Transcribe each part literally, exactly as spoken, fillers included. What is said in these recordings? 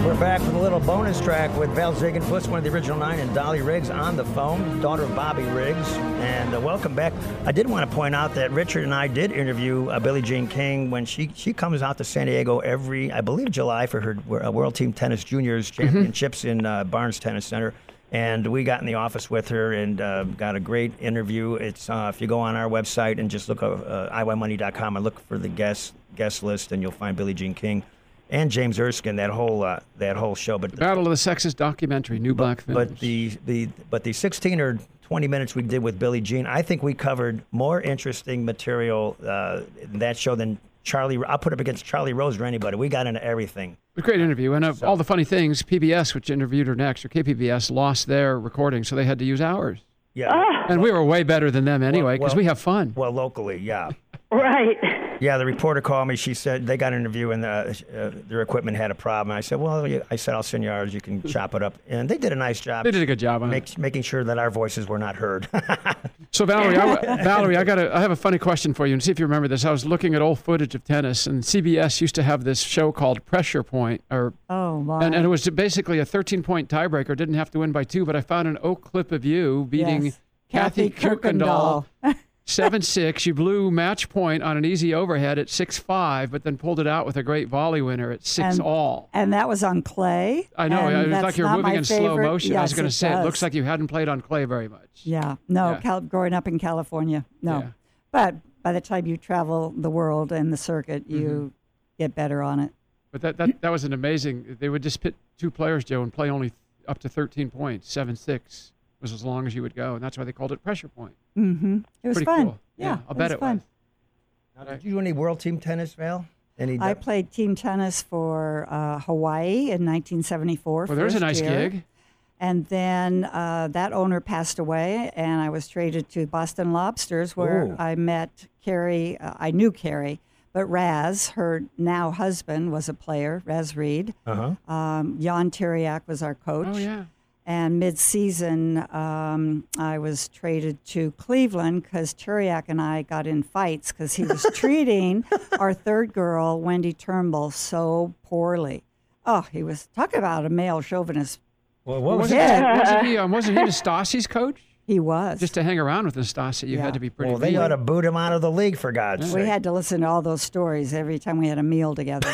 We're back with a little bonus track with Val Ziegenfuss, one of the original nine, and Dolly Riggs on the phone, daughter of Bobby Riggs. And uh, welcome back. I did want to point out that Richard and I did interview uh, Billie Jean King when she, she comes out to San Diego every, I believe, July for her uh, World Team Tennis Juniors Championships mm-hmm. in uh, Barnes Tennis Center. And we got in the office with her and uh, got a great interview. It's uh, if you go on our website and just look at uh, I Y money dot com and look for the guest guest list, and you'll find Billie Jean King and James Erskine, that whole uh, that whole show. But the Battle of the Sexes documentary, New Black Films. But the the but the sixteen or twenty minutes we did with Billie Jean, I think we covered more interesting material uh, in that show than Charlie. I'll put it up against Charlie Rose or anybody. We got into everything. It was a great interview, and of so, all the funny things, P B S, which interviewed her next, or K P B S, lost their recording, so they had to use ours. Yeah, oh. And we were way better than them anyway, because well, well, we have fun. Well, locally, yeah. Right. Yeah, the reporter called me. She said they got an interview and uh, uh, their equipment had a problem. I said, well, I said, I'll send you ours. You can chop it up. And they did a nice job. They did a good job on make, it. Making sure that our voices were not heard. So, Valerie, I, Valerie, I got I have a funny question for you, and see if you remember this. I was looking at old footage of tennis, and C B S used to have this show called Pressure Point. Or, oh, my. And, and it was basically a thirteen-point tiebreaker. Didn't have to win by two, but I found an old clip of you beating yes. Kathy, Kathy Kirkendall. Kirkendall. seven six. You blew match point on an easy overhead at six five, but then pulled it out with a great volley winner at six and, all. And that was on clay. I know. It was like you're moving in favorite. slow motion. Yes, I was going to say, does. it looks like you hadn't played on clay very much. Yeah. No, yeah. Cal- growing up in California, no. Yeah. But by the time you travel the world and the circuit, you mm-hmm. get better on it. But that, that, that was an amazing, they would just pit two players, Joe, and play only up to thirteen points, seven six. Was as long as you would go, and that's why they called it Pressure Point. Mm-hmm. It was Pretty fun. Cool. Yeah, yeah, I'll it bet was it fun. was. Now, did you do any World Team Tennis, Val? Any I played team tennis for uh, Hawaii in nineteen seventy-four. Well, there's a nice year. gig. And then uh, that owner passed away, and I was traded to Boston Lobsters, where Ooh. I met Carrie. Uh, I knew Carrie, but Raz, her now husband, was a player, Raz Reed. Uh-huh. Um, Jan Tiriak was our coach. Oh, yeah. And mid-season, um, I was traded to Cleveland because Turiak and I got in fights because he was treating our third girl, Wendy Turnbull, so poorly. Oh, he was talking about a male chauvinist. Well, what was wasn't, it? wasn't he? Um, wasn't he Nastasi's coach? He was. Just to hang around with Nastasi, you Yeah. had to be pretty. Well, they mean. ought to boot him out of the league, for God's sake. We had to listen to all those stories every time we had a meal together.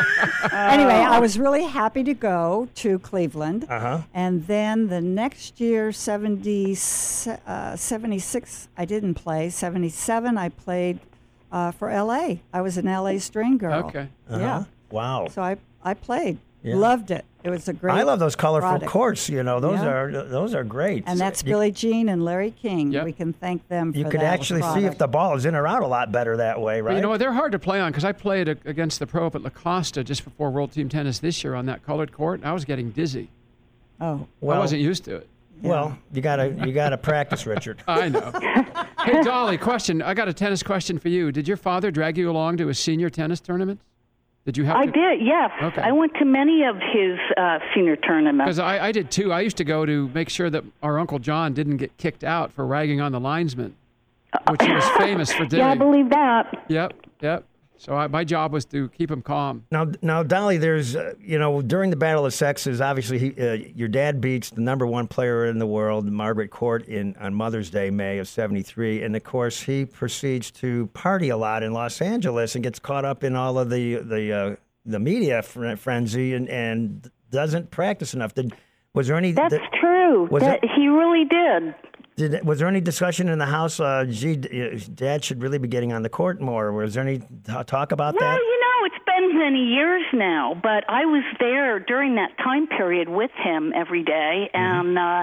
Anyway, I was really happy to go to Cleveland. Uh-huh. And then the next year, seventy, uh, seventy-six, I didn't play. seventy-seven, I played uh, for L A. I was an L A string girl. Okay. Uh-huh. Yeah. Wow. So I, I played. Yeah. Loved it. It was a great I love those colorful product. courts. You know, those Yeah. are those are great. And that's you, Billie Jean and Larry King. Yep. We can thank them for You that could actually see if product. the ball is in or out a lot better that way, right? But you know what? They're hard to play on because I played a, against the pro up at La Costa just before World Team Tennis this year on that colored court, and I was getting dizzy. Oh. Well- I wasn't used to it. Well, you gotta you gotta practice, Richard. I know. Hey, Dolly, question. I got a tennis question for you. Did your father drag you along to a senior tennis tournament? Did you have I to? did, yes. Okay. I went to many of his uh, senior tournaments. Because I, I did too. I used to go to make sure that our Uncle John didn't get kicked out for ragging on the linesman, which he was famous for doing. Yeah, I believe that. Yep, yep. So I, my job was to keep him calm. Now, now, Dolly, there's, uh, you know, during the Battle of Sexes, obviously, he, uh, your dad beats the number one player in the world, Margaret Court, in on Mother's Day, May of seventy-three, and of course, he proceeds to party a lot in Los Angeles and gets caught up in all of the the uh, the media fr- frenzy and, and doesn't practice enough. Did was there any? That's th- true. was That, it- he really did. Did was there any discussion in the house? Uh, gee, d- Dad should really be getting on the court more. Was there any t- talk about Well, that? you know, it's been many years now, but I was there during that time period with him every day, and uh,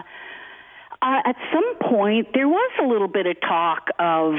uh, at some point there was a little bit of talk of,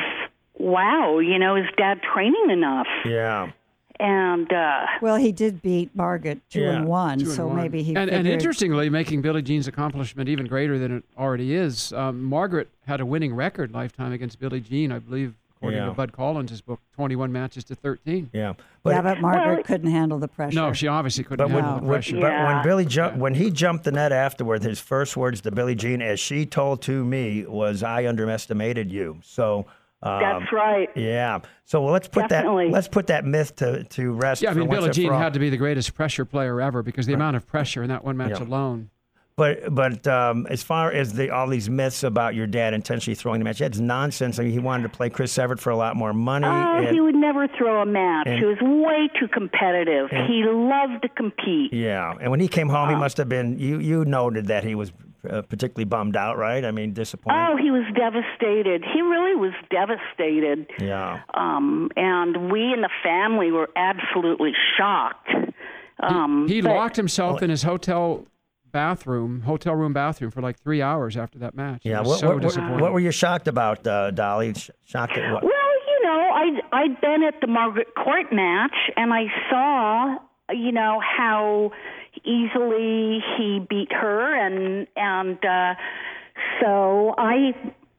wow, you know, is Dad training enough? Yeah. And uh, Well, he did beat Margaret two Yeah, and one, Two and so one. maybe he and, figured, and interestingly, making Billie Jean's accomplishment even greater than it already is, um, Margaret had a winning record lifetime against Billie Jean, I believe, according Yeah. to Bud Collins' book, twenty-one matches to thirteen. Yeah. yeah, but Margaret Well, couldn't handle the pressure. No, she obviously couldn't But when, handle the when- pressure. but when Yeah. Billy jumped, when he jumped the net afterward, his first words to Billie Jean, as she told to me, was, "I underestimated you." So Um, That's right. Yeah. So well, let's put Definitely. that let's put that myth to to rest. Yeah, I for mean, once Billie and Jean for all. had to be the greatest pressure player ever because the amount of pressure in that one match Yeah. alone. But but um, as far as the all these myths about your dad intentionally throwing the match, that's nonsense. I mean, he wanted to play Chris Evert for a lot more money. Oh, and- he would never throw a match. and- he was way too competitive. he loved to compete. yeah, and when he came home, he must have been. You you noted that he was uh, particularly bummed out, right? I mean, disappointed. Oh, he was devastated. He really was devastated. Yeah. Um, and we in the family were absolutely shocked. Um, He but- locked himself in his hotel bathroom, hotel room bathroom for like three hours after that match. He Yeah. was What, so what, what, disappointed. what were you shocked about, uh, Dolly? Sh- Shocked at what? Well, you know, I'd, I'd been at the Margaret Court match, and I saw, you know, how easily he beat her, and and uh, so I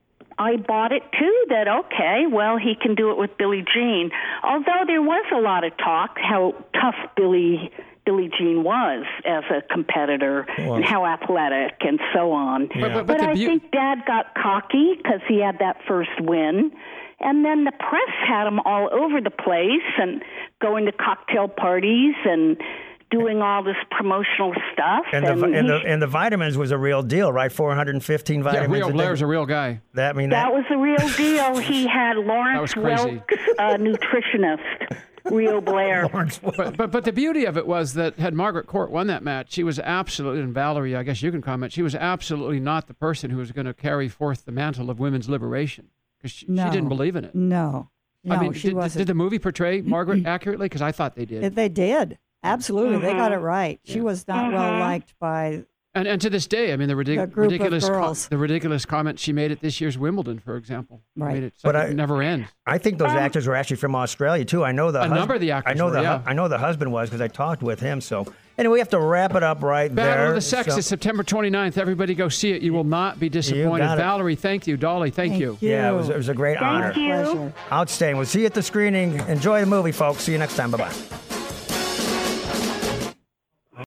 I bought it too. That okay, well, he can do it with Billie Jean. Although there was a lot of talk how tough Billie Billie Jean was as a competitor Well- and how athletic and so on. But- but- but the I beau- think Dad got cocky because he had that first win. And then the press had him all over the place and going to cocktail parties and doing all this promotional stuff. And the, and, he- the and the vitamins was a real deal, right? four hundred fifteen yeah, vitamins. Rio a day. Blair's a real guy. That I mean that that, was the real deal. He had was Lawrence crazy. Welk's uh, nutritionist, Rio Blair. But, but but the beauty of it was that had Margaret Court won that match, she was absolutely, and Valerie, I guess you can comment, she was absolutely not the person who was going to carry forth the mantle of women's liberation because she, No. she didn't believe in it. No, no, I mean, she did, wasn't. did the movie portray Margaret accurately? Because I thought they did. It- they did. Absolutely. They got it right. She Yeah. was not well liked by. And and to this day, I mean, the, ridic- The group of ridiculous girls. the ridiculous comment she made at this year's Wimbledon, for example, Right. made it But like I- it never end. I think those actors were actually from Australia too. I know the A husband, number of the actors I know were, the hu- yeah. I know the husband was because I talked with him. So anyway, we have to wrap it up right there. Battle of the Sexes, So- September twenty-ninth. Everybody go see it. You will not be disappointed. got it. Valerie, thank you. Dolly, thank, Thank you. you. Yeah, it was, it was a great Thank honor. you. Pleasure. Outstanding. We'll see you at the screening. Enjoy the movie, folks. See you next time. Bye bye.